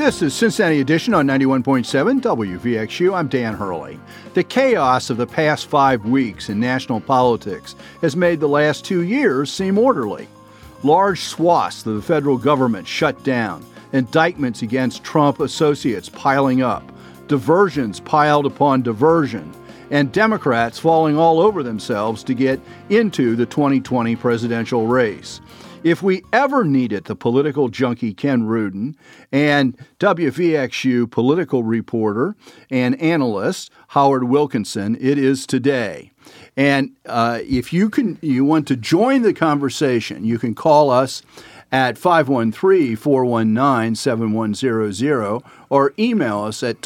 This is Cincinnati Edition on 91.7 WVXU. I'm Dan Hurley. The chaos of the past 5 weeks in national politics has made the last 2 years seem orderly. Large swaths of the federal government shut down, indictments against Trump associates piling up, diversions piled upon diversion, and Democrats falling all over themselves to get into the 2020 presidential race. If we ever needed the political junkie Ken Rudin and WVXU political reporter and analyst Howard Wilkinson, it is today. And if you want to join the conversation, you can call us at 513-419-7100 or email us at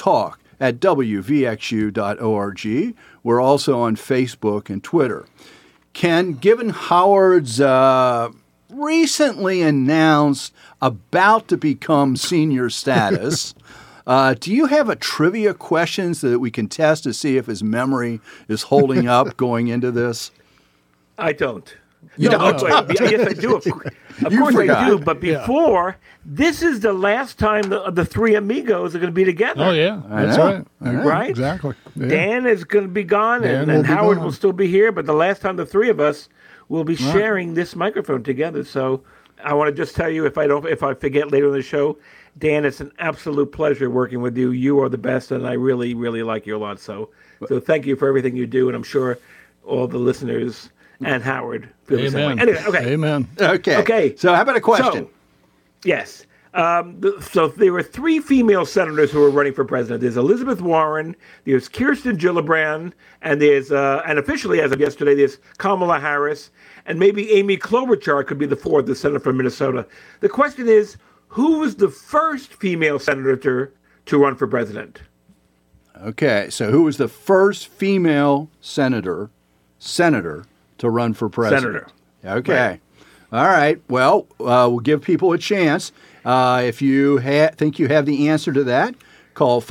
talk@wvxu.org. We're also on Facebook and Twitter. Ken, given Howard's recently announced about to become senior status, do you have a trivia question so that we can test to see if his memory is holding up going into this? I don't. You don't? Yes, I do. Of course I do. But before, this is the last time the three amigos are going to be together. Oh, yeah. That's right. Right? Exactly. Yeah. Dan is going to be gone, and Howard will still be here. But the last time the three of us will be sharing this microphone together. So I want to just tell you, if I forget later in the show, Dan, it's an absolute pleasure working with you. You are the best, and I really, really like you a lot. So thank you for everything you do, and I'm sure all the listeners and Howard feel the same way. Anyway, okay. Amen. Okay. So how about a question? Yes. So there were three female senators who were running for president. There's Elizabeth Warren, there's Kirsten Gillibrand, and and officially as of yesterday, there's Kamala Harris, and maybe Amy Klobuchar could be the fourth, the senator from Minnesota. The question is, who was the first female senator to run for president? Okay, so who was the first female senator to run for president? Senator. Okay. Right. All right. Well, we'll give people a chance. If you think you have the answer to that, call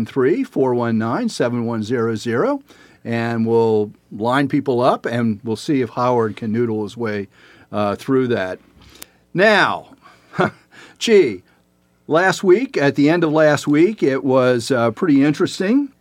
513-419-7100, and we'll line people up, and we'll see if Howard can noodle his way through that. Now, last week, at the end of last week, it was pretty interesting.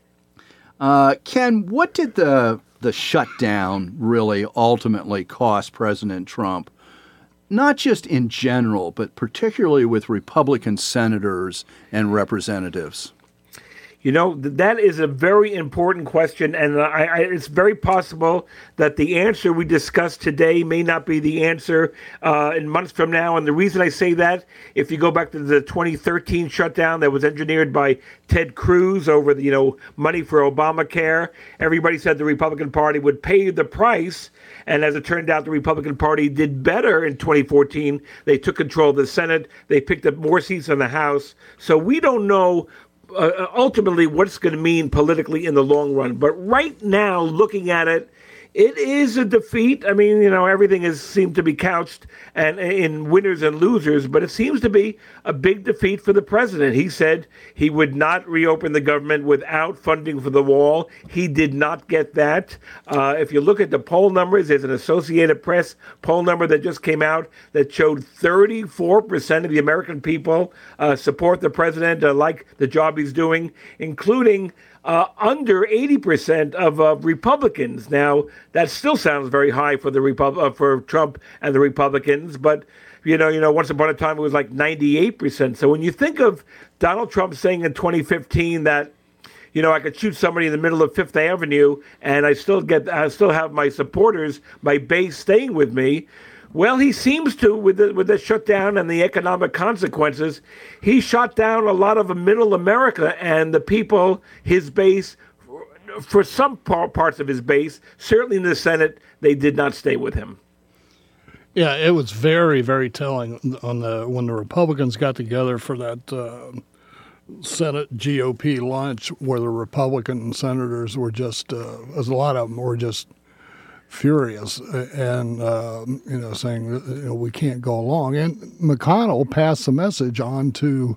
Ken, what did the shutdown really ultimately cost President Trump, not just in general, but particularly with Republican senators and representatives? You know, that is a very important question, and it's very possible that the answer we discussed today may not be the answer in months from now. And the reason I say that, if you go back to the 2013 shutdown that was engineered by Ted Cruz over the money for Obamacare, everybody said the Republican Party would pay the price. And as it turned out, the Republican Party did better in 2014. They took control of the Senate. They picked up more seats in the House. So we don't know ultimately what it's going to mean politically in the long run. But right now, looking at it, it is a defeat. I mean, everything seemed to be couched and in winners and losers, but it seems to be a big defeat for the president. He said he would not reopen the government without funding for the wall. He did not get that. If you look at the poll numbers, there's an Associated Press poll number that just came out that showed 34% of the American people support the president, like the job he's doing, including under 80% of Republicans. Now, that still sounds very high for for Trump and the Republicans, but once upon a time it was like 98%. So when you think of Donald Trump saying in 2015 that I could shoot somebody in the middle of Fifth Avenue and I still have my supporters, my base staying with me. Well, he seems to, with the shutdown and the economic consequences, he shot down a lot of middle America and the people, his base, for some parts of his base, certainly in the Senate, they did not stay with him. Yeah, it was very, very telling when the Republicans got together for that Senate GOP lunch, where the Republican senators were just, as a lot of them were just furious and saying we can't go along. And McConnell passed the message on to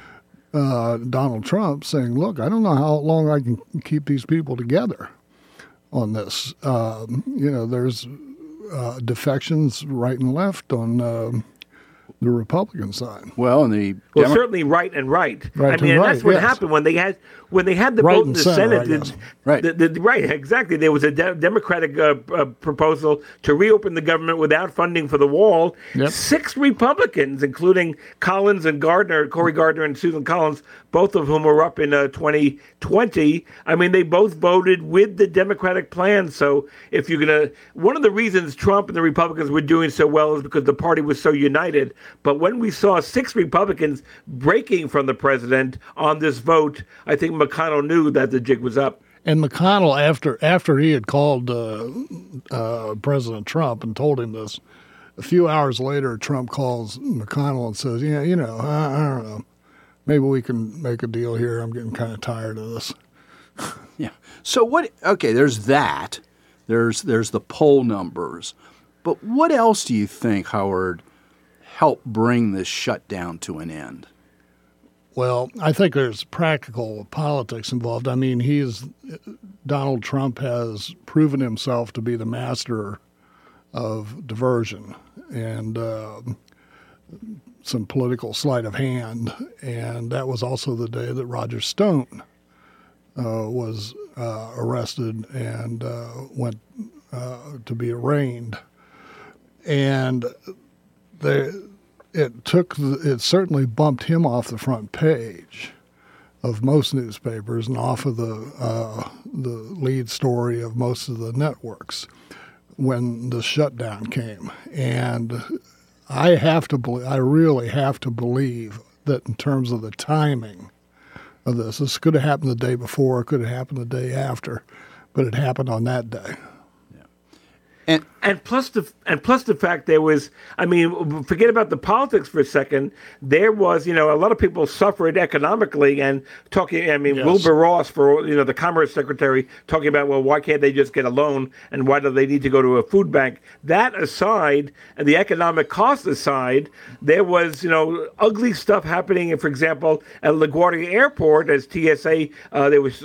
Donald Trump, saying, "Look, I don't know how long I can keep these people together on this. There's defections right and left on the Republican side. Well, and certainly right and right. Right I mean, and and that's right, what yes. happened when they had the Right vote in and the center, I Senate. guess. Right. Right, exactly. There was a Democratic proposal to reopen the government without funding for the wall. Yep. 6 Republicans, including Collins and Gardner, Cory Gardner and Susan Collins, both of whom were up in 2020. I mean, they both voted with the Democratic plan. So if you're going to, one of the reasons Trump and the Republicans were doing so well is because the party was so united. But when we saw 6 Republicans breaking from the president on this vote, I think McConnell knew that the jig was up. And McConnell, after he had called President Trump and told him this, a few hours later, Trump calls McConnell and says, "Yeah, I don't know. Maybe we can make a deal here. I'm getting kind of tired of this." Yeah. So what? Okay, there's that. There's the poll numbers, but what else do you think, Howard, helped bring this shutdown to an end? Well, I think there's practical politics involved. I mean, Donald Trump has proven himself to be the master of diversion and some political sleight of hand. And that was also the day that Roger Stone was arrested and went to be arraigned. And it certainly bumped him off the front page of most newspapers and off of the lead story of most of the networks when the shutdown came. And I really have to believe that in terms of the timing of this could have happened the day before, it could have happened the day after, but it happened on that day. And plus the fact there was, I mean, forget about the politics for a second. There was, a lot of people suffered economically and talking. I mean, Yes. Wilbur Ross, for the Commerce Secretary, talking about, well, why can't they just get a loan and why do they need to go to a food bank? That aside, and the economic cost aside, there was, ugly stuff happening. For example, at LaGuardia Airport, as TSA, there was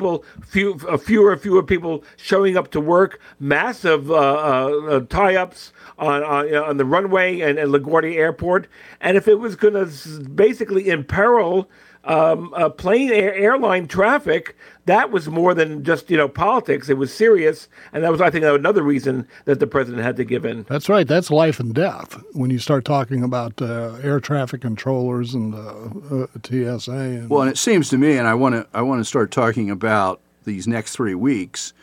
fewer people showing up to work. Massive tie-ups on the runway and at LaGuardia Airport, and if it was going to basically imperil airline traffic, that was more than just politics. It was serious, and that was, I think, another reason that the president had to give in. That's right. That's life and death when you start talking about air traffic controllers and TSA. Well, and it seems to me, and I want to start talking about these next 3 weeks,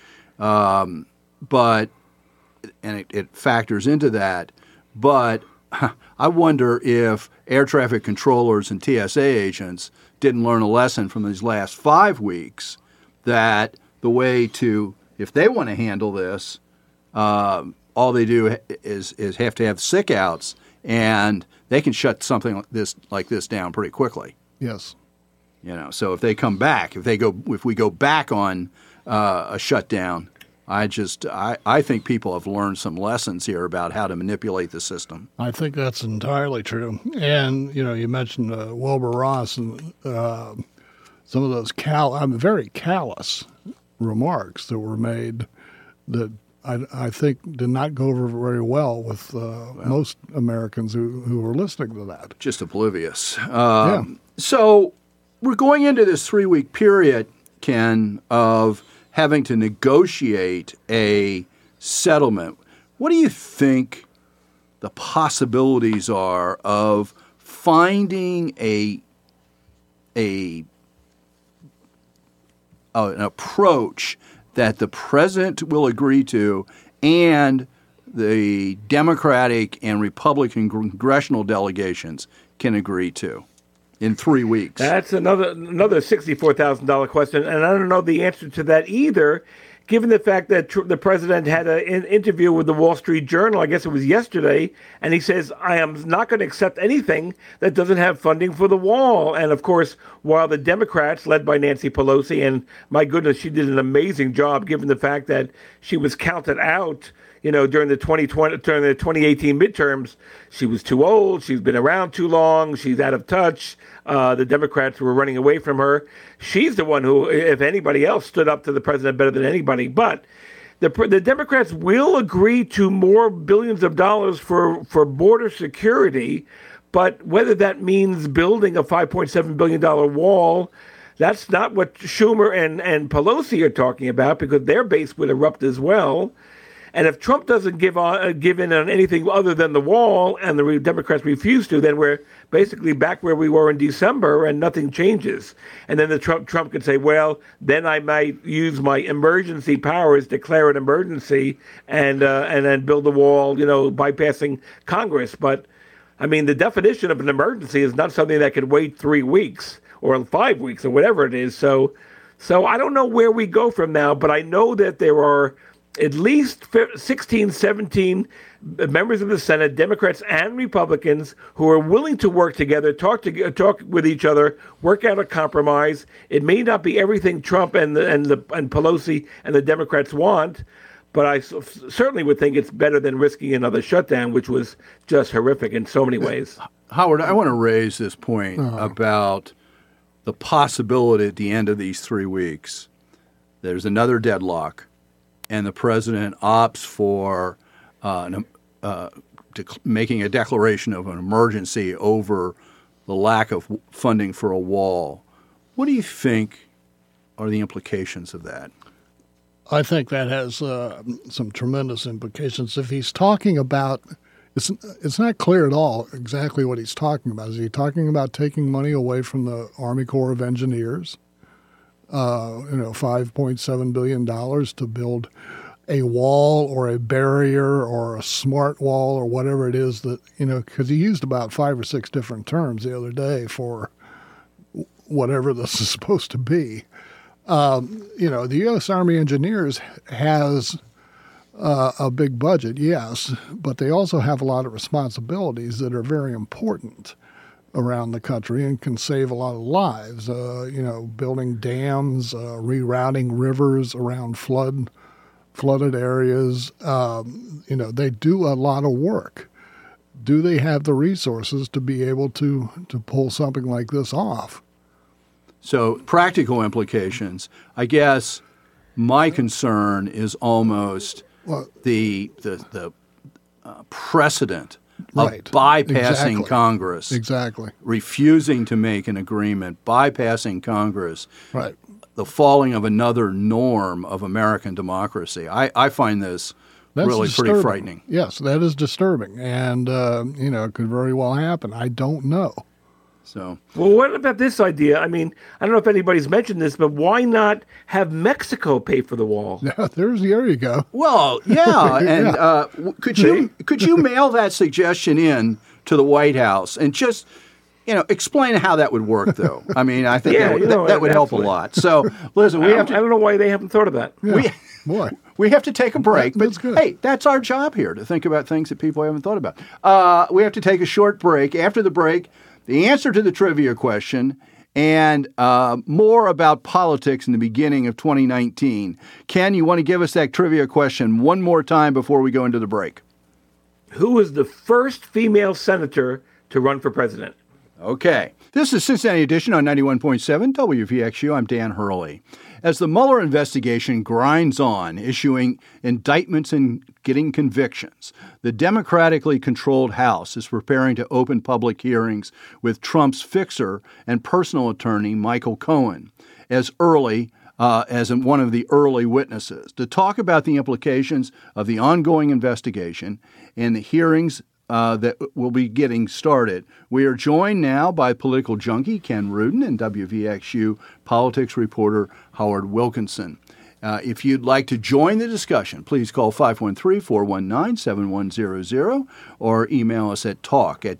but. And it factors into that. But I wonder if air traffic controllers and TSA agents didn't learn a lesson from these last 5 weeks that the way to, if they want to handle this, all they do is have to have sick outs, and they can shut something like this down pretty quickly. Yes. So if they come back, if we go back on a shutdown, I think people have learned some lessons here about how to manipulate the system. I think that's entirely true. And, you mentioned Wilbur Ross and some of those very callous remarks that were made that I think did not go over very well with most Americans who were listening to that. Just oblivious. Yeah. So we're going into this 3-week period, Ken, of having to negotiate a settlement. What do you think the possibilities are of finding an approach that the president will agree to and the Democratic and Republican congressional delegations can agree to in 3 weeks? That's another $64,000 question, and I don't know the answer to that either, given the fact that the president had an interview with the Wall Street Journal, I guess it was yesterday, and he says, I am not going to accept anything that doesn't have funding for the wall. And, of course, while the Democrats, led by Nancy Pelosi, and my goodness, she did an amazing job given the fact that she was counted out during the 2018 midterms. She was too old. She's been around too long. She's out of touch. The Democrats were running away from her. She's the one who, if anybody else, stood up to the president better than anybody. But the Democrats will agree to more billions of dollars for border security, but whether that means building a $5.7 billion wall, that's not what Schumer and Pelosi are talking about, because their base would erupt as well. And if Trump doesn't give in on anything other than the wall, and the Democrats refuse to, then we're basically back where we were in December, and nothing changes. And then Trump could say, well, then I might use my emergency powers, declare an emergency, and then build the wall, bypassing Congress. But I mean, the definition of an emergency is not something that could wait 3 weeks or 5 weeks or whatever it is. So I don't know where we go from now, but I know that there are at least 16, 17 members of the Senate, Democrats and Republicans, who are willing to work together, talk with each other, work out a compromise. It may not be everything Trump and Pelosi and the Democrats want, but I certainly would think it's better than risking another shutdown, which was just horrific in so many ways. Howard, I want to raise this point about the possibility at the end of these 3 weeks, there's another deadlock, and the president opts for making a declaration of an emergency over the lack of funding for a wall. What do you think are the implications of that? I think that has some tremendous implications. If he's talking about, it's not clear at all exactly what he's talking about. Is he talking about taking money away from the Army Corps of Engineers? $5.7 billion to build a wall or a barrier or a smart wall or whatever it is that, because he used about 5 or 6 different terms the other day for whatever this is supposed to be. The U.S. Army Engineers has a big budget, yes, but they also have a lot of responsibilities that are very important around the country and can save a lot of lives. Building dams, rerouting rivers around flooded areas. They do a lot of work. Do they have the resources to be able to pull something like this off? So practical implications. I guess my concern is almost the precedent of bypassing Congress. Exactly. Refusing to make an agreement, bypassing Congress. Right. The falling of another norm of American democracy. I find this really disturbing. Pretty frightening. Yes, that is disturbing. And, it could very well happen. I don't know. So, well, what about this idea? I mean, I don't know if anybody's mentioned this, but why not have Mexico pay for the wall? Yeah, there you go. Well, yeah, and could you mail that suggestion in to the White House and just explain how that would work, though? I mean, I think that would help a lot. So, listen, I don't know why they haven't thought of that. Yeah. We have to take a break, that's but good. Hey, that's our job here, to think about things that people haven't thought about. We have to take a short break. After the break, the answer to the trivia question, and more about politics in the beginning of 2019. Ken, you want to give us that trivia question one more time before we go into the break? Who was the first female senator to run for president? Okay. This is Cincinnati Edition on 91.7 WVXU. I'm Dan Hurley. As the Mueller investigation grinds on, issuing indictments and getting convictions, the democratically controlled House is preparing to open public hearings with Trump's fixer and personal attorney, Michael Cohen, as one of the early witnesses, to talk about the implications of the ongoing investigation and the hearings that will be getting started. We are joined now by political junkie Ken Rudin and WVXU politics reporter Howard Wilkinson. If you'd like to join the discussion, please call 513-419-7100 or email us at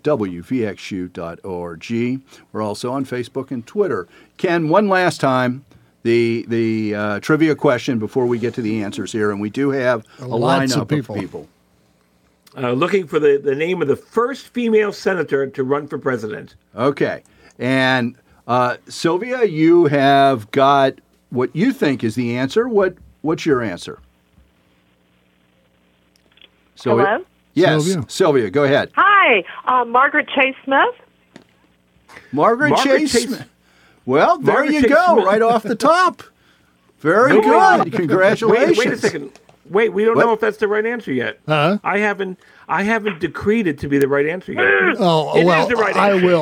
talk@wvxu.org. We're also on Facebook and Twitter. Ken, one last time, the trivia question before we get to the answers here, and we do have a lineup of people. Looking for the name of the first female senator to run for president. Okay. And Sylvia, you have got what you think is the answer. What's your answer? Hello? Yes, Sylvia, go ahead. Hi, Margaret Chase Smith. Margaret Chase Smith. Well, there you go, right off the top. Very good. Congratulations. Wait a second. Wait, we don't What? know if that's the right answer yet. Huh? I haven't decreed it to be the right answer yet. Oh, It well, is the right I answer.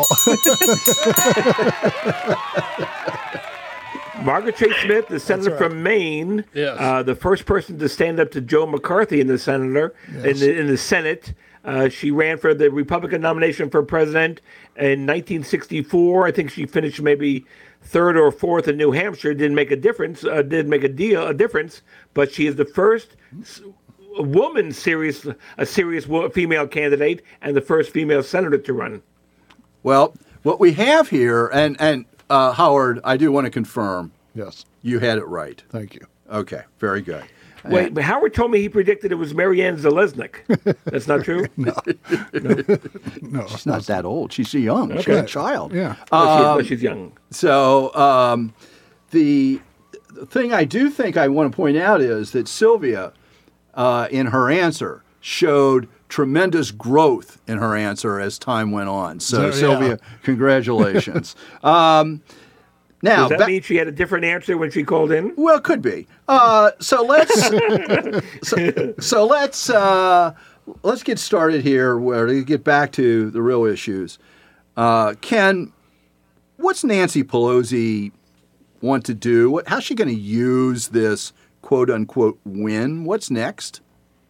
will. Margaret Chase Smith, the senator right. from Maine, Yes. the first person to stand up to Joe McCarthy in the in the Senate. She ran for the Republican nomination for president in 1964. I think she finished maybe third or fourth in New Hampshire. Didn't make a difference. Didn't make a difference. But she is the first woman serious female candidate and the first female senator to run. Well, what we have here, and Howard, I do want to confirm Yes. you had it right. Thank you. Okay, very good. Wait, but Howard told me he predicted it was Marianne Zalesnik. That's not true? No. She's not that old. She's young. She's a child. Yeah. She's young. So the thing I do think I want to point out is that Sylvia, in her answer, showed tremendous growth in her answer as time went on. So, Yeah. Sylvia, congratulations. Now, Does that mean she had a different answer when she called in? well, it could be. So let's let's get started here. Where to get back to the real issues. Ken, what's Nancy Pelosi want to do? How's she going to use this quote unquote win? What's next?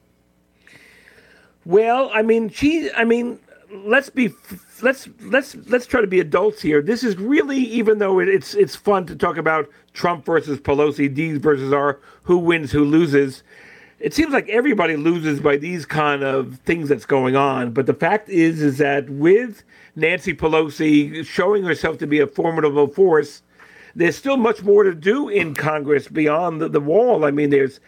Well, let's try to be adults here. This is really, even though it's fun to talk about Trump versus Pelosi, D's versus R, who wins, who loses. It seems like everybody loses by these kind of things that's going on. But the fact is that with Nancy Pelosi showing herself to be a formidable force, there's still much more to do in Congress beyond the wall. I mean, there's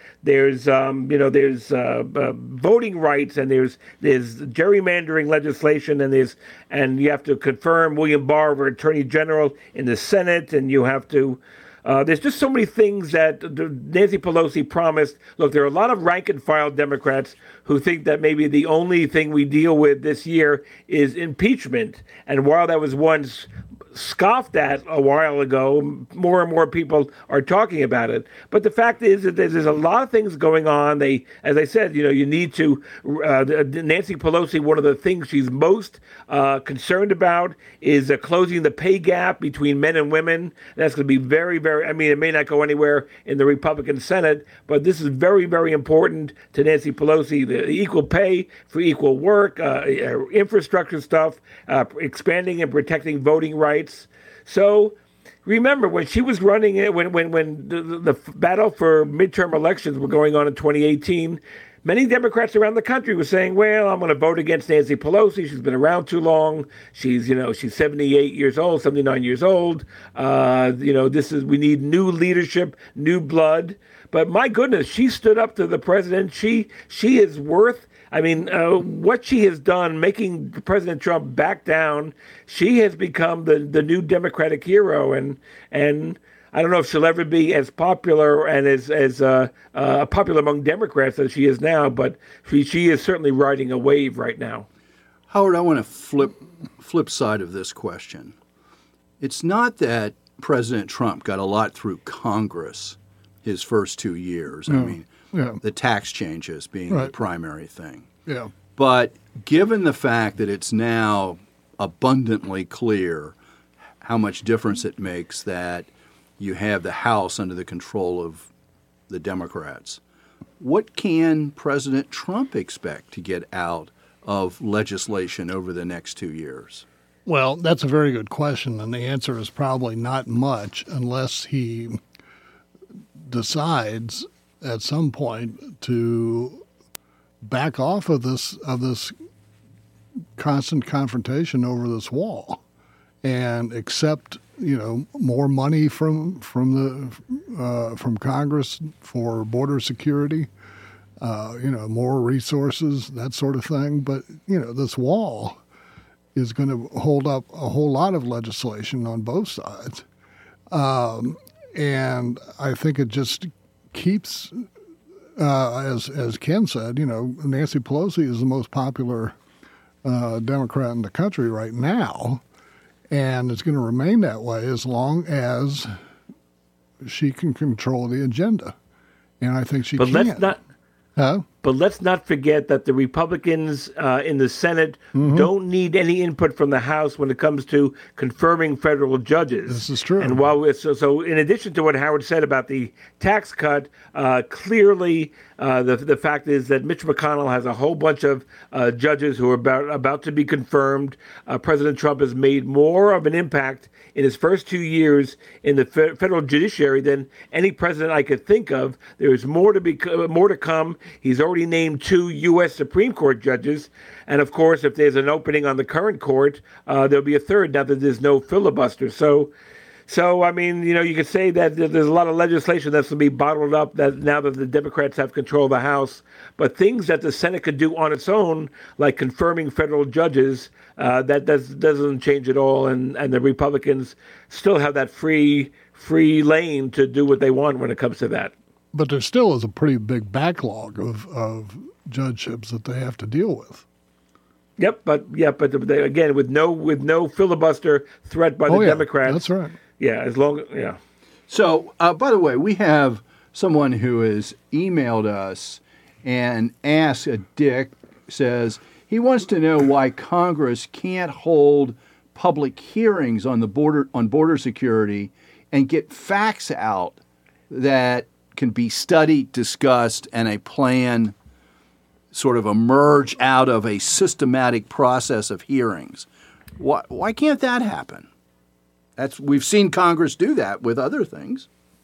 voting rights, and there's gerrymandering legislation, and you have to confirm William Barr for Attorney General in the Senate, and you have to. There's just so many things that Nancy Pelosi promised. Look, there are a lot of rank and file Democrats who think that maybe the only thing we deal with this year is impeachment, and while that was once scoffed at a while ago, more and more people are talking about it. But the fact is that there's a lot of things going on. As I said, you need to, Nancy Pelosi, one of the things she's most concerned about is closing the pay gap between men and women. That's going to be very, very, it may not go anywhere in the Republican Senate, but this is very, very important to Nancy Pelosi, the equal pay for equal work, infrastructure stuff, expanding and protecting voting rights. So remember, when she was running it, when the battle for midterm elections were going on in 2018, many Democrats around the country were saying, well, I'm going to vote against Nancy Pelosi. She's been around too long. She's 78 years old, 79 years old. We need new leadership, new blood. But my goodness, she stood up to the president. She is worth what she has done, making President Trump back down. She has become the new Democratic hero, and I don't know if she'll ever be as popular and as popular among Democrats as she is now, but she is certainly riding a wave right now. Howard, I want to flip side of this question. It's not that President Trump got a lot through Congress his first 2 years. Yeah. The tax changes being the primary thing. Yeah. But given the fact that it's now abundantly clear how much difference it makes that you have the House under the control of the Democrats, what can President Trump expect to get out of legislation over the next 2 years? Well, that's a very good question, and the answer is probably not much unless he decides at some point to back off of this constant confrontation over this wall and accept more money from Congress for border security, more resources, that sort of thing. But this wall is going to hold up a whole lot of legislation on both sides, and I think it just keeps, as Ken said, Nancy Pelosi is the most popular Democrat in the country right now, and it's going to remain that way as long as she can control the agenda. And I think she can. Huh? But let's not forget that the Republicans in the Senate don't need any input from the House when it comes to confirming federal judges. This is true. And while so in addition to what Howard said about the tax cut, clearly the fact is that Mitch McConnell has a whole bunch of judges who are about to be confirmed. President Trump has made more of an impact in his first 2 years in the federal judiciary than any president I could think of. There is more to come. He's already named 2 U.S. Supreme Court judges. And, of course, if there's an opening on the current court, there'll be a third now that there's no filibuster. So, I mean, you could say that there's a lot of legislation that's going to be bottled up that now that the Democrats have control of the House. But things that the Senate could do on its own, like confirming federal judges, that doesn't change at all. And the Republicans still have that free lane to do what they want when it comes to that. But there still is a pretty big backlog of judgeships that they have to deal with. Yep, but again, with no filibuster threat by the Democrats. That's right. Yeah, yeah. So, by the way, we have someone who has emailed us and asked, Dick says he wants to know why Congress can't hold public hearings on border security and get facts out that can be studied, discussed, and a plan sort of emerge out of a systematic process of hearings. Why can't that happen? We've seen Congress do that with other things.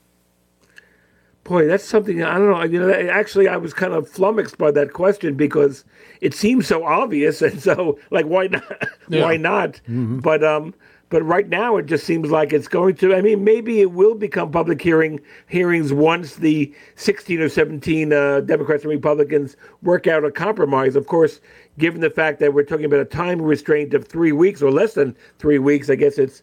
Boy, that's something, I don't know. Actually, I was kind of flummoxed by that question because it seems so obvious. And so, why not? Yeah. Why not? Mm-hmm. But right now, it just seems like it's going to. I mean, maybe it will become public hearings once the 16 or 17 Democrats and Republicans work out a compromise. Of course, given the fact that we're talking about a time restraint of 3 weeks or less than 3 weeks, I guess it's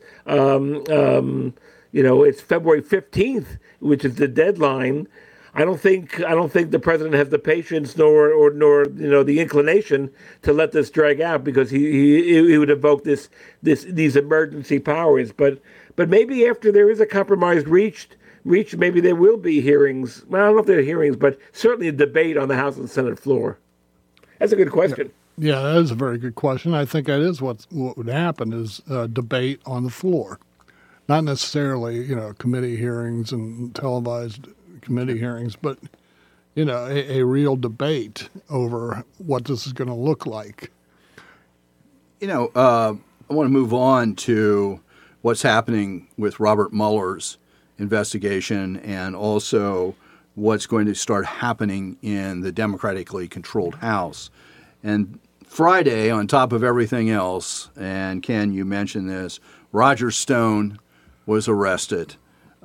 it's February 15th, which is the deadline. I don't think the president has the patience nor the inclination to let this drag out because he would invoke these emergency powers. But maybe after there is a compromise reached, maybe there will be hearings. Well, I don't know if there are hearings, but certainly a debate on the House and Senate floor. That's a good question. Yeah, that is a very good question. I think that is what would happen is a debate on the floor, not necessarily committee hearings and televised committee hearings, but, a real debate over what this is going to look like. I want to move on to what's happening with Robert Mueller's investigation and also what's going to start happening in the democratically controlled House. And Friday, on top of everything else, and Ken, you mentioned this, Roger Stone was arrested.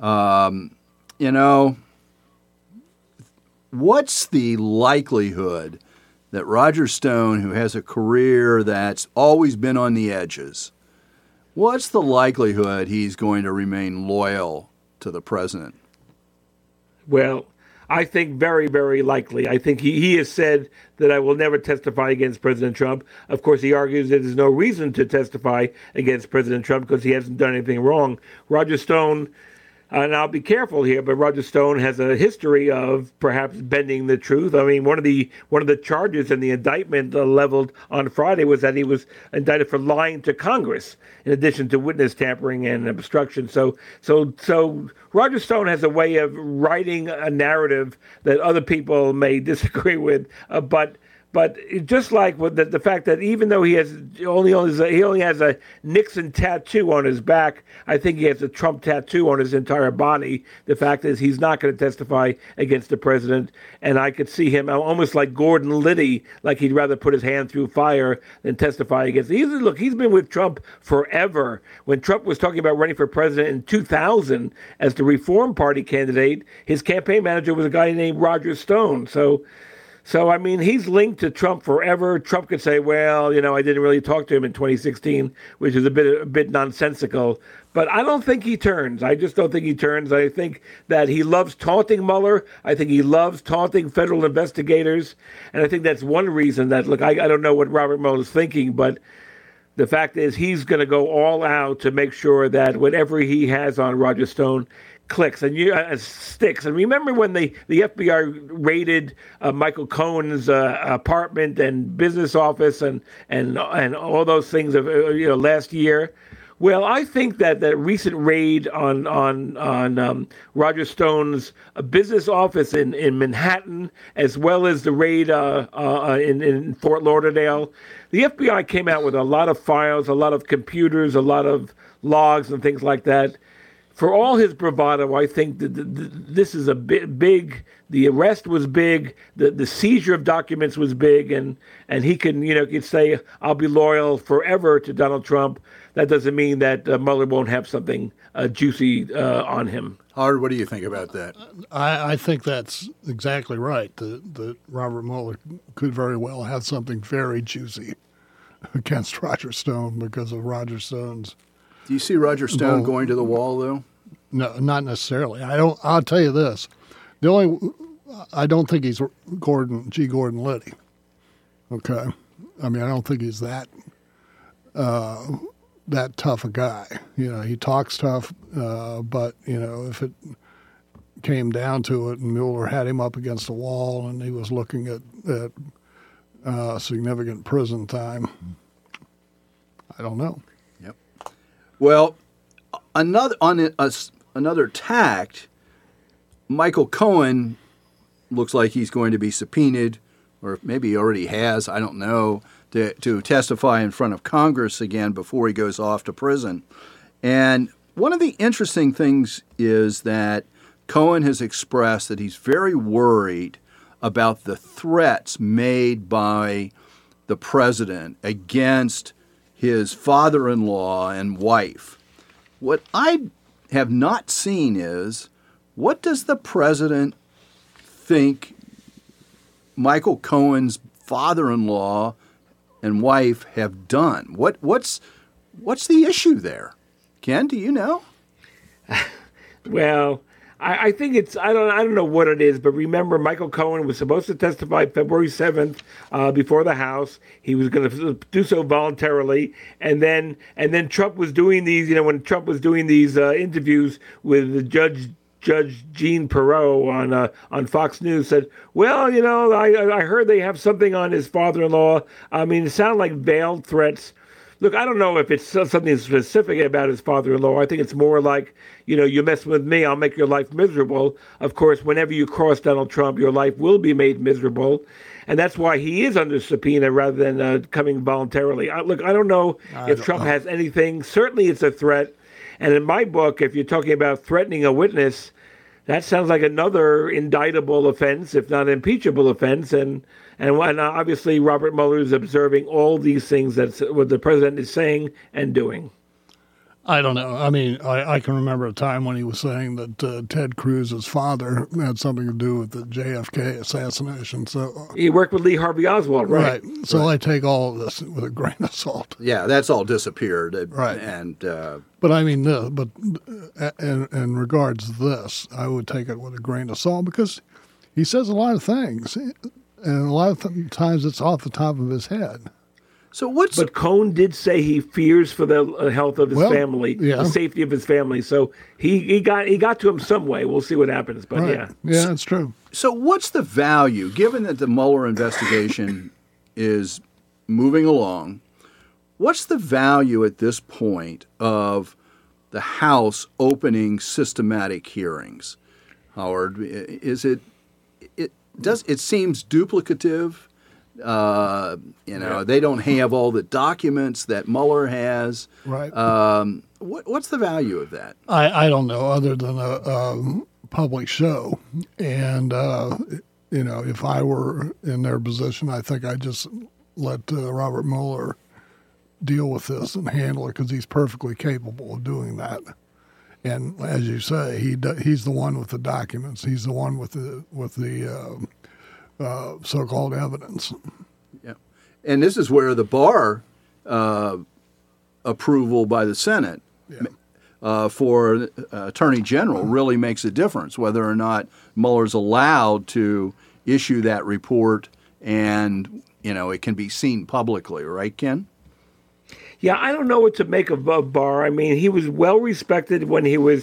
What's the likelihood that Roger Stone, who has a career that's always been on the edges, what's the likelihood he's going to remain loyal to the president? Well, I think very, very likely. I think he has said that I will never testify against President Trump. Of course, he argues that there's no reason to testify against President Trump because he hasn't done anything wrong. Roger Stone, and I'll be careful here, but Roger Stone has a history of perhaps bending the truth. I mean, one of the charges in the indictment leveled on Friday was that he was indicted for lying to Congress, in addition to witness tampering and obstruction. So Roger Stone has a way of writing a narrative that other people may disagree with, But just like with the fact that even though he only has a Nixon tattoo on his back, I think he has a Trump tattoo on his entire body. The fact is he's not going to testify against the president, and I could see him almost like Gordon Liddy, like he'd rather put his hand through fire than testify against. He's been with Trump forever. When Trump was talking about running for president in 2000 as the Reform Party candidate, his campaign manager was a guy named Roger Stone. So, I mean, he's linked to Trump forever. Trump could say, well, I didn't really talk to him in 2016, which is a bit nonsensical. But I don't think he turns. I just don't think he turns. I think that he loves taunting Mueller. I think he loves taunting federal investigators. And I think that's one reason that, look, I don't know what Robert Mueller is thinking, but the fact is he's going to go all out to make sure that whatever he has on Roger Stone clicks and sticks. And remember when the FBI raided Michael Cohen's apartment and business office and all those things of last year. Well, I think that recent raid on Roger Stone's business office in Manhattan, as well as the raid in Fort Lauderdale, the FBI came out with a lot of files, a lot of computers, a lot of logs and things like that. For all his bravado, I think that this is a big. The arrest was big. The seizure of documents was big, and he could say, "I'll be loyal forever to Donald Trump." That doesn't mean that Mueller won't have something juicy on him. Howard, what do you think about that? I think that's exactly right. That Robert Mueller could very well have something very juicy against Roger Stone because of Roger Stone's. Do you see Roger Stone going to the wall, though? No, not necessarily. I'll tell you this: I don't think he's Gordon Liddy. Okay, I mean, I don't think he's that tough a guy. He talks tough, but if it came down to it, and Mueller had him up against a wall, and he was looking at significant prison time, I don't know. Yep. Well, another tact, Michael Cohen looks like he's going to be subpoenaed, or maybe he already has, I don't know, to testify in front of Congress again before he goes off to prison. And one of the interesting things is that Cohen has expressed that he's very worried about the threats made by the president against his father-in-law and wife. What I have not seen is, what does the president think Michael Cohen's father-in-law and wife have done? What's the issue there? Ken, do you know? Well, I think it's I don't know what it is, but remember, Michael Cohen was supposed to testify February 7th before the House. He was going to do so voluntarily, and then Trump was doing these. When Trump was doing these interviews with Judge Jean Perot on Fox News, said, "Well, I heard they have something on his father-in-law." I mean, it sounded like veiled threats. Look, I don't know if it's something specific about his father-in-law. I think it's more like, you mess with me, I'll make your life miserable. Of course, whenever you cross Donald Trump, your life will be made miserable. And that's why he is under subpoena rather than coming voluntarily. I don't know if Trump has anything. Certainly it's a threat. And in my book, if you're talking about threatening a witness, that sounds like another indictable offense, if not impeachable offense. And obviously Robert Mueller is observing all these things that's what the president is saying and doing. I don't know. I mean, I can remember a time when he was saying that Ted Cruz's father had something to do with the JFK assassination. So he worked with Lee Harvey Oswald, right? So I take all of this with a grain of salt. Yeah, that's all disappeared. Right. And but I mean, in regards to this, I would take it with a grain of salt because he says a lot of things, and a lot of times it's off the top of his head. But Cohen did say he fears for the health of his family, the safety of his family. So he got to him some way. We'll see what happens. But yeah, that's true. So what's the value, given that the Mueller investigation is moving along? What's the value at this point of the House opening systematic hearings? Howard, it seems duplicative. They don't have all the documents that Mueller has. Right. What's the value of that? I don't know, other than a public show. And, if I were in their position, I think I'd just let Robert Mueller deal with this and handle it because he's perfectly capable of doing that. And as you say, he's the one with the documents. He's the one with the so-called evidence. Yeah, and this is where the Barr approval by the Senate for Attorney General really makes a difference, whether or not Mueller's allowed to issue that report and, it can be seen publicly, right, Ken? Yeah, I don't know what to make of Barr. I mean, he was well respected when he was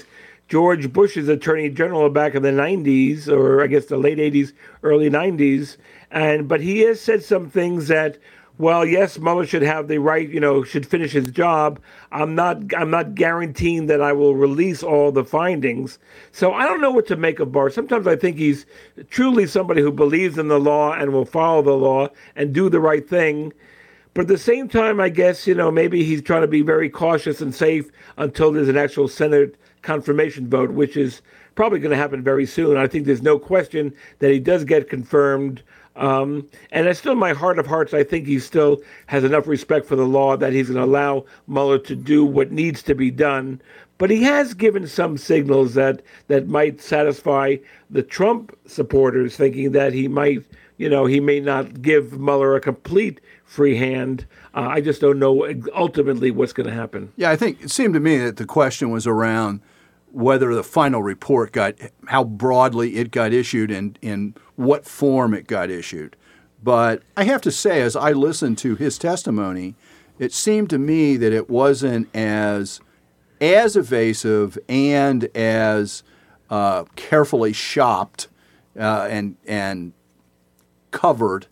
George Bush's attorney general back in the 90s, or I guess the late 80s, early 90s. But he has said some things that, well, yes, Mueller should have the right, should finish his job. I'm not guaranteeing that I will release all the findings. So I don't know what to make of Barr. Sometimes I think he's truly somebody who believes in the law and will follow the law and do the right thing. But at the same time, I guess, maybe he's trying to be very cautious and safe until there's an actual Senate confirmation vote, which is probably going to happen very soon. I think there's no question that he does get confirmed. And it's still in my heart of hearts, I think he still has enough respect for the law that he's going to allow Mueller to do what needs to be done. But he has given some signals that might satisfy the Trump supporters, thinking that he might, he may not give Mueller a complete free hand. I just don't know ultimately what's going to happen. Yeah, I think it seemed to me that the question was around whether the final report how broadly it got issued and in what form it got issued. But I have to say, as I listened to his testimony, it seemed to me that it wasn't as evasive and as carefully shopped and covered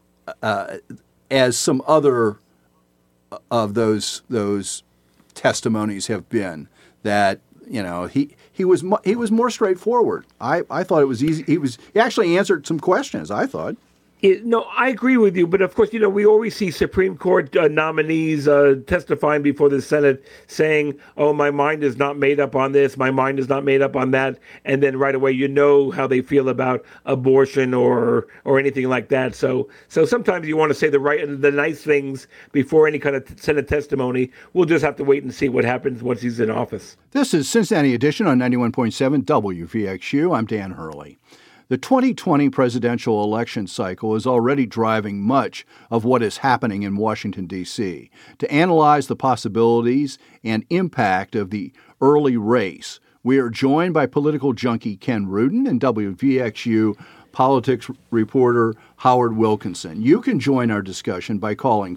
as some other of those testimonies have been. That he was more straightforward. I thought it was easy. He actually answered some questions, I thought. No, I agree with you. But of course, we always see Supreme Court nominees testifying before the Senate saying, oh, my mind is not made up on this. My mind is not made up on that. And then right away, how they feel about abortion or anything like that. So sometimes you want to say the nice things before any kind of Senate testimony. We'll just have to wait and see what happens once he's in office. This is Cincinnati Edition on 91.7 WVXU. I'm Dan Hurley. The 2020 presidential election cycle is already driving much of what is happening in Washington, D.C. To analyze the possibilities and impact of the early race, we are joined by political junkie Ken Rudin and WVXU politics reporter Howard Wilkinson. You can join our discussion by calling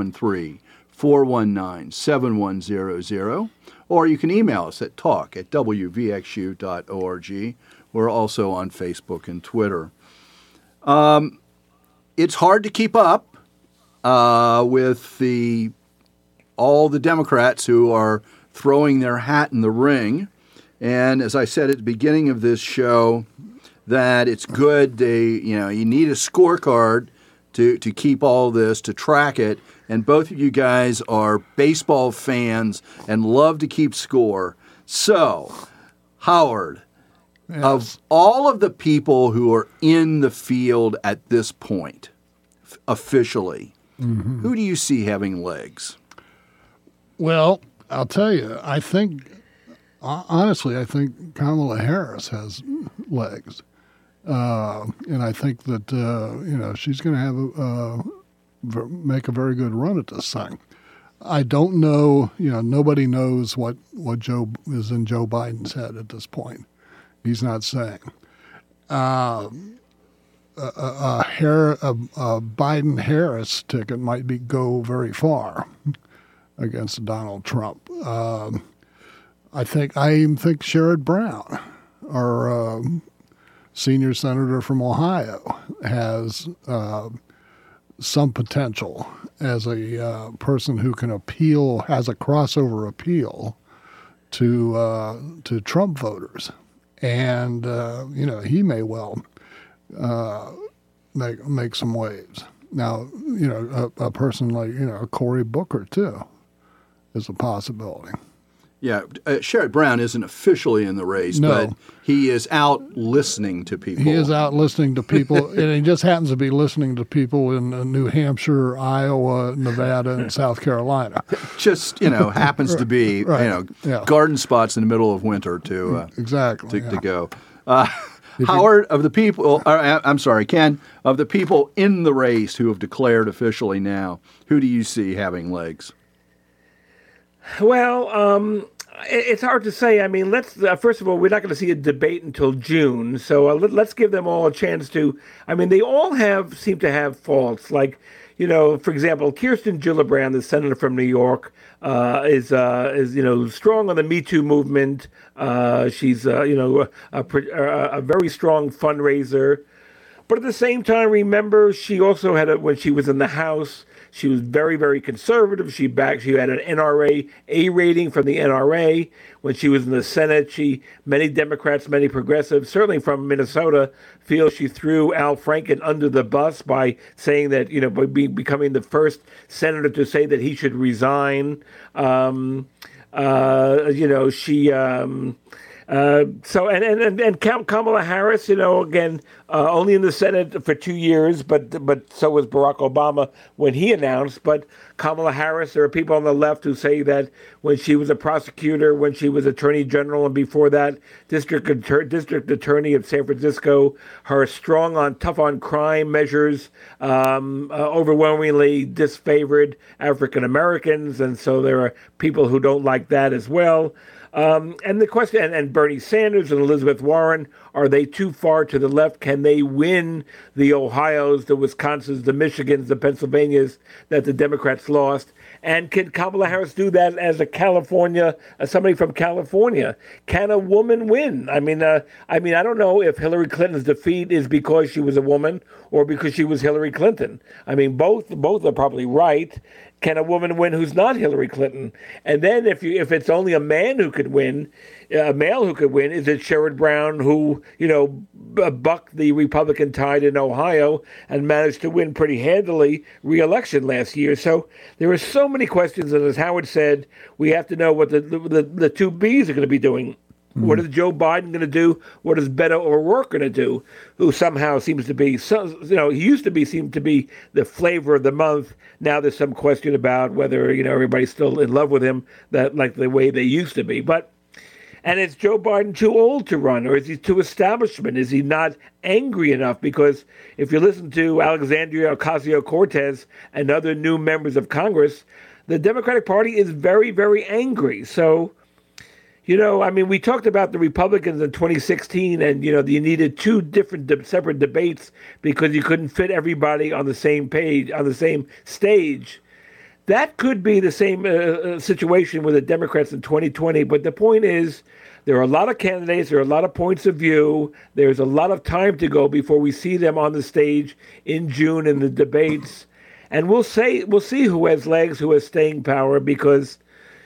513-419-7100, or you can email us at talk@wvxu.org. We're also on Facebook and Twitter. It's hard to keep up with all the Democrats who are throwing their hat in the ring. And as I said at the beginning of this show, that it's good. You need a scorecard to keep all this, to track it. And both of you guys are baseball fans and love to keep score. So, Howard, yes. Of all of the people who are in the field at this point, officially, who do you see having legs? Well, I'll tell you, honestly, I think Kamala Harris has legs. And I think that, she's going to make a very good run at this thing. I don't know, nobody knows what Joe is in Joe Biden's head at this point. He's not saying. A Biden-Harris ticket might go very far against Donald Trump. I even think Sherrod Brown, our senior senator from Ohio, has some potential as a person who can has a crossover appeal to Trump voters. And, he may well make some waves. Now, a person like, Cory Booker, too, is a possibility. Yeah, Sherrod Brown isn't officially in the race, but he is out listening to people. He is out listening to people, and he just happens to be listening to people in New Hampshire, Iowa, Nevada, and South Carolina. Just, happens to be, garden spots in the middle of winter to go. Howard, of the people, Ken, of the people in the race who have declared officially now, who do you see having legs? Well, It's hard to say. I mean, let's first of all, we're not going to see a debate until June, so let's give them all a chance to. I mean, they all seem to have faults. Like, for example, Kirsten Gillibrand, the senator from New York, is strong on the Me Too movement. She's a very strong fundraiser. But at the same time, remember, she also had when she was in the House, she was very, very conservative. She had an NRA A rating from the NRA. When she was in the Senate, many Democrats, many progressives, certainly from Minnesota, feel she threw Al Franken under the bus by saying that, by becoming the first senator to say that he should resign. Kamala Harris, again, only in the Senate for 2 years, but so was Barack Obama when he announced. But Kamala Harris, there are people on the left who say that when she was a prosecutor, when she was Attorney General, and before that, District Attorney of San Francisco, her tough on crime measures overwhelmingly disfavored African Americans, and so there are people who don't like that as well. And the question, and Bernie Sanders and Elizabeth Warren, are they too far to the left? Can they win the Ohios, the Wisconsins, the Michigans, the Pennsylvanias that the Democrats lost? And can Kamala Harris do that as somebody from California? Can a woman win? I mean, I don't know if Hillary Clinton's defeat is because she was a woman or because she was Hillary Clinton. I mean, both are probably right. Can a woman win who's not Hillary Clinton? And then if it's only a man who could win, a male who could win, is it Sherrod Brown who, bucked the Republican tide in Ohio and managed to win pretty handily re-election last year? So there are so many questions, and as Howard said, we have to know what the two Bs are going to be doing. Mm-hmm. What is Joe Biden going to do? What is Beto O'Rourke going to do? Who somehow seems to be, he seemed to be the flavor of the month. Now there's some question about whether, everybody's still in love with him, that like the way they used to be. And is Joe Biden too old to run, or is he too establishment? Is he not angry enough? Because if you listen to Alexandria Ocasio-Cortez and other new members of Congress, the Democratic Party is very, very angry. So, we talked about the Republicans in 2016, and, you needed two different separate debates because you couldn't fit everybody on the same page, on the same stage. That could be the same situation with the Democrats in 2020. But the point is, there are a lot of candidates, there are a lot of points of view. There's a lot of time to go before we see them on the stage in June in the debates. And we'll see who has legs, who has staying power, because,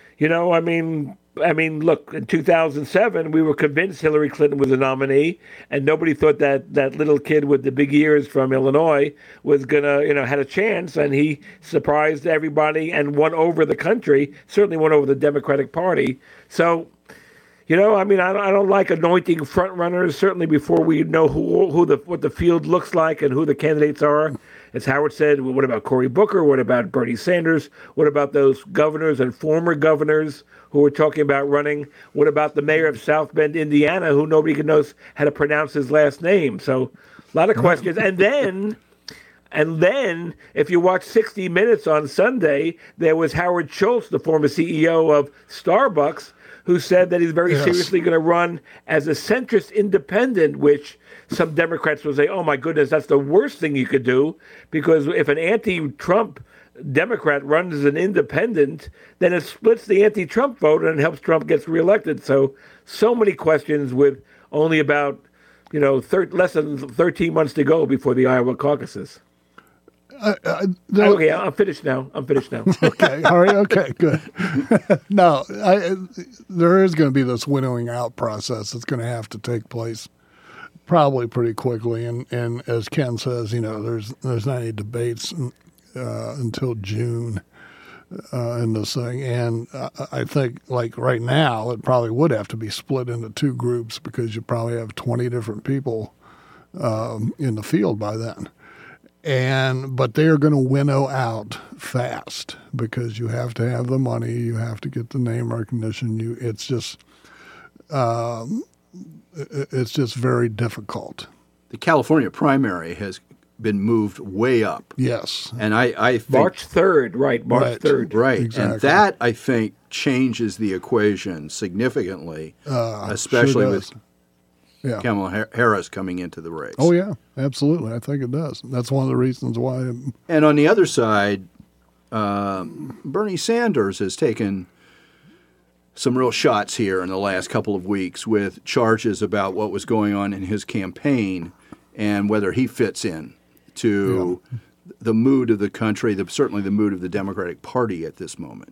look, in 2007, we were convinced Hillary Clinton was a nominee, and nobody thought that little kid with the big ears from Illinois was going to, had a chance, and he surprised everybody and won over the country, certainly won over the Democratic Party. So, I don't like anointing front runners, certainly before we know what the field looks like and who the candidates are. As Howard said, what about Cory Booker? What about Bernie Sanders? What about those governors and former governors who were talking about running? What about the mayor of South Bend, Indiana, who nobody knows how to pronounce his last name? So a lot of questions. And then, if you watch 60 Minutes on Sunday, there was Howard Schultz, the former CEO of Starbucks, who said that he's very seriously going to run as a centrist independent, which some Democrats will say, oh, my goodness, that's the worst thing you could do, because if an anti-Trump Democrat runs as an independent, then it splits the anti-Trump vote and helps Trump get reelected. So many questions with only about, less than 13 months to go before the Iowa caucuses. Okay, I'm finished now. Okay, all right, okay, good. No, there is going to be this winnowing out process that's going to have to take place probably pretty quickly. And as Ken says, there's not any debates until June in this thing. And I think, like right now, it probably would have to be split into two groups because you probably have 20 different people in the field by then. But they are going to winnow out fast because you have to have the money, you have to get the name recognition. It's just very difficult. The California primary has been moved way up. Yes. And I think March 3rd, right, March 3rd. Right. Exactly. And that, I think, changes the equation significantly, especially sure with Kamala Harris coming into the race. Oh, yeah, absolutely. I think it does. That's one of the reasons why. And on the other side, Bernie Sanders has taken some real shots here in the last couple of weeks with charges about what was going on in his campaign and whether he fits in to the mood of the country, certainly the mood of the Democratic Party at this moment.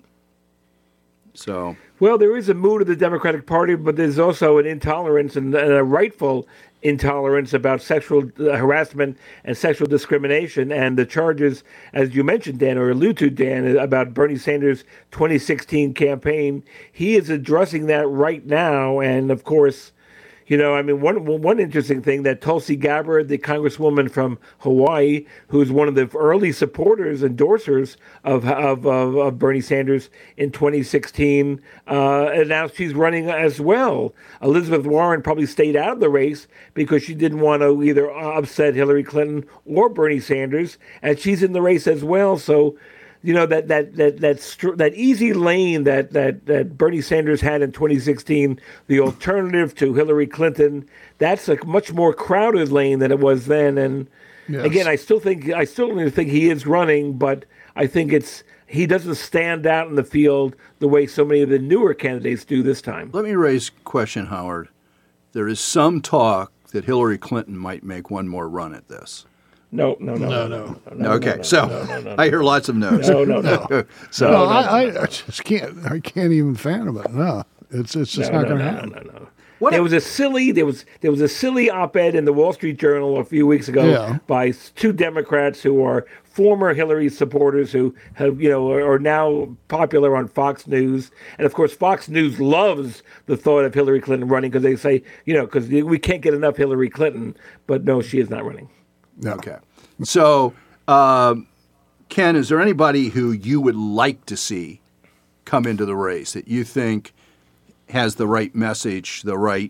So, well, there is a mood of the Democratic Party, but there's also an intolerance and a rightful intolerance about sexual harassment and sexual discrimination. And the charges, as you mentioned, Dan, or allude to, Dan, about Bernie Sanders' 2016 campaign, he is addressing that right now. And, of course, you know, I mean, one interesting thing that Tulsi Gabbard, the congresswoman from Hawaii, who's one of the early supporters, endorsers of Bernie Sanders in 2016, announced she's running as well. Elizabeth Warren probably stayed out of the race because she didn't want to either upset Hillary Clinton or Bernie Sanders, and she's in the race as well. So, you know, that easy lane that Bernie Sanders had in 2016, the alternative to Hillary Clinton, that's a much more crowded lane than it was then. And again, I still think he is running, but I think he doesn't stand out in the field the way so many of the newer candidates do this time. Let me raise a question, Howard. There is some talk that Hillary Clinton might make one more run at this. No. Okay, so I hear lots of no's. No. So No, I just can't. I can't even fathom it. No, it's just not going to happen. No. There was a silly op-ed in the Wall Street Journal a few weeks ago by two Democrats who are former Hillary supporters who have, you know, are now popular on Fox News. And of course, Fox News loves the thought of Hillary Clinton running because they say, you know, because we can't get enough Hillary Clinton. But no, she is not running. No. Okay. So, Ken, is there anybody who you would like to see come into the race that you think has the right message, the right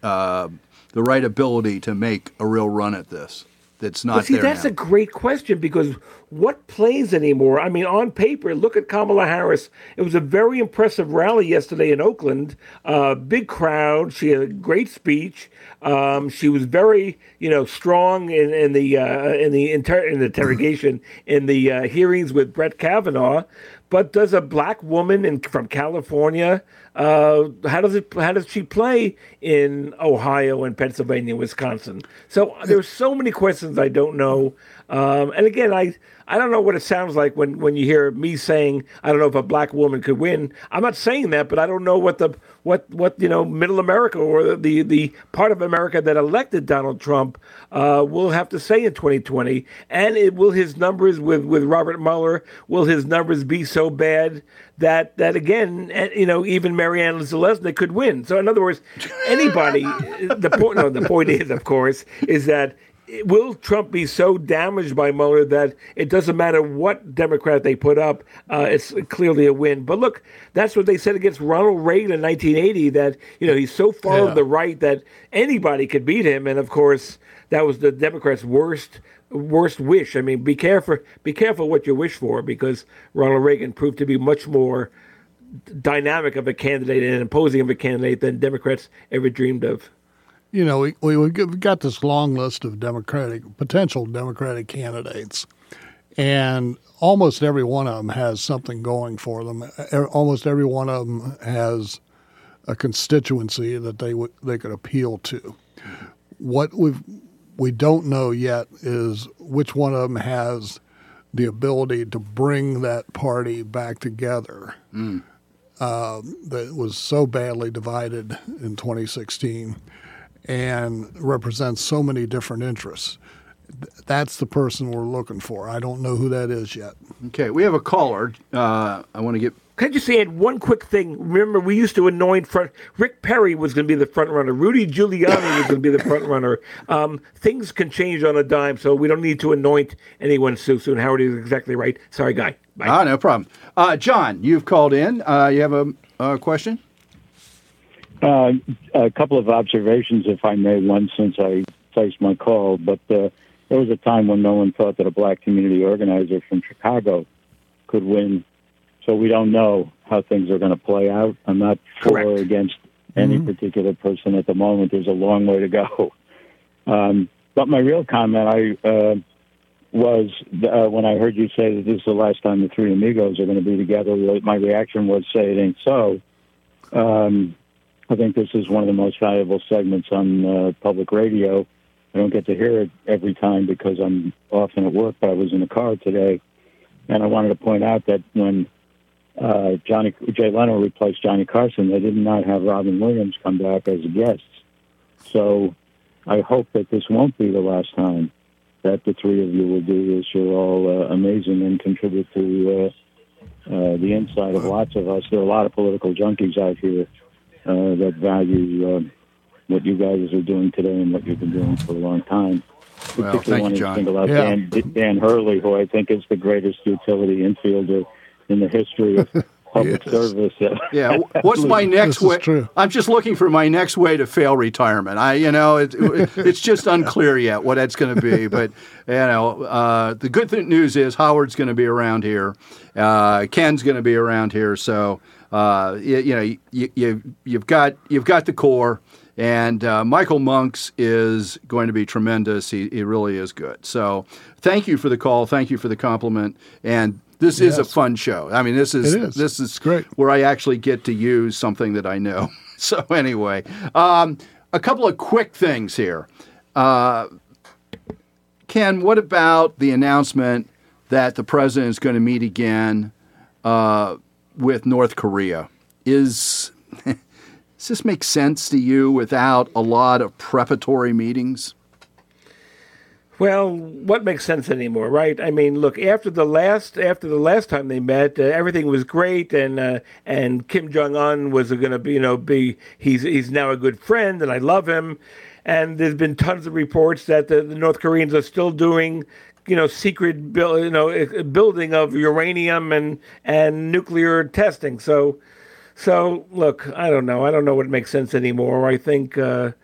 ability to make a real run at this? That's not there that's now. a great question because what plays anymore? I mean, on paper, look at Kamala Harris. It was a very impressive rally yesterday in Oakland. Big crowd. She had a great speech. She was very, you know, strong in the interrogation in the hearings with Brett Kavanaugh. But does a black woman from California, how does she play in Ohio and Pennsylvania, Wisconsin? So there's so many questions I don't know. And again, I don't know what it sounds like when you hear me saying I don't know if a black woman could win. I'm not saying that, but I don't know what you know, middle America or the part of America that elected Donald Trump will have to say in 2020. And will his numbers with Robert Mueller, will his numbers be so bad that again, you know, even Marianne Zelensky could win? So in other words, anybody. The point is, of course, is that. Will Trump be so damaged by Mueller that it doesn't matter what Democrat they put up, it's clearly a win? But look, that's what they said against Ronald Reagan in 1980, that, you know, he's so far to the right that anybody could beat him. And of course, that was the Democrats' worst wish. I mean, be careful what you wish for, because Ronald Reagan proved to be much more dynamic of a candidate and imposing of a candidate than Democrats ever dreamed of. You know, we've got this long list of potential Democratic candidates, and almost every one of them has something going for them. Almost every one of them has a constituency that they could appeal to. What we don't know yet is which one of them has the ability to bring that party back together that was so badly divided in 2016. And represents so many different interests. That's the person we're looking for. I don't know who that is yet. Okay, we have a caller. I want to get... Can I just add one quick thing? Remember, we used to anoint Rick Perry was going to be the front runner. Rudy Giuliani was going to be the front runner. Things can change on a dime, so we don't need to anoint anyone so soon. Howard is exactly right. Sorry, Guy. Bye. No problem. John, you've called in. You have a question? A couple of observations, if I may, one since I placed my call. But there was a time when no one thought that a black community organizer from Chicago could win. So we don't know how things are going to play out. I'm not for or against any particular person at the moment. There's a long way to go. But my real comment was when I heard you say that this is the last time the three amigos are going to be together, my reaction was, say it ain't so. I think this is one of the most valuable segments on public radio. I don't get to hear it every time because I'm often at work, but I was in the car today. And I wanted to point out that when Jay Leno replaced Johnny Carson, they did not have Robin Williams come back as a guest. So I hope that this won't be the last time that the three of you will do this. You're all amazing and contribute to the inside of lots of us. There are a lot of political junkies out here that value what you guys are doing today and what you've been doing for a long time. Well, thank you, John. Single out Dan Hurley, who I think is the greatest utility infielder in the history of public service. Yeah, what's my next way? I'm just looking for my next way to fail retirement. It's just unclear yet what that's going to be. But the good news is Howard's going to be around here. Ken's going to be around here. So you've got the core. And Michael Monks is going to be tremendous. He really is good. So thank you for the call. Thank you for the compliment. And this is a fun show. I mean, this is great, where I actually get to use something that I know. So anyway, a couple of quick things here. Ken, what about the announcement that the president is going to meet again with North Korea? Does this make sense to you without a lot of preparatory meetings? Well, what makes sense anymore, right? I mean, look, after the last time they met, everything was great, and Kim Jong Un was going to be he's now a good friend, and I love him. And there's been tons of reports that the North Koreans are still doing secret building of uranium and nuclear testing. So look, I don't know. I don't know what makes sense anymore. I think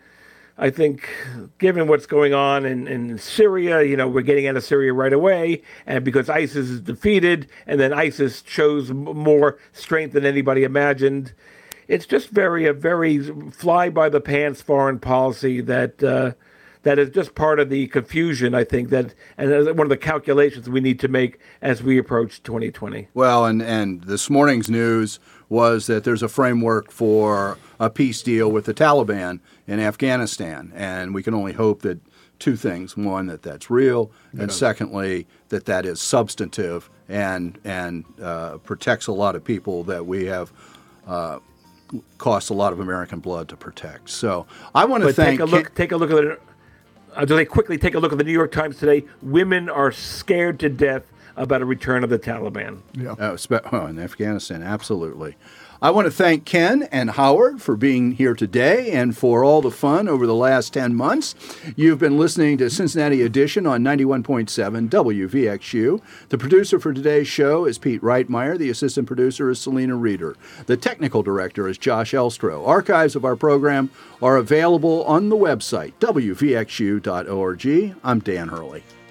given what's going on in Syria, we're getting out of Syria right away, and because ISIS is defeated, and then ISIS shows more strength than anybody imagined. It's just a very fly-by-the-pants foreign policy that is just part of the confusion, I think, and one of the calculations we need to make as we approach 2020. Well, and this morning's news was that there's a framework for a peace deal with the Taliban in Afghanistan, and we can only hope that two things: one, that that's real, and secondly, that is substantive and protects a lot of people that we have cost a lot of American blood to protect. So I want to thank. Take a look at it. I'll just quickly take a look at the New York Times today. Women are scared to death about a return of the Taliban. Yeah. In Afghanistan, absolutely. I want to thank Ken and Howard for being here today and for all the fun over the last 10 months. You've been listening to Cincinnati Edition on 91.7 WVXU. The producer for today's show is Pete Reitmeyer. The assistant producer is Selena Reeder. The technical director is Josh Elstro. Archives of our program are available on the website, WVXU.org. I'm Dan Hurley.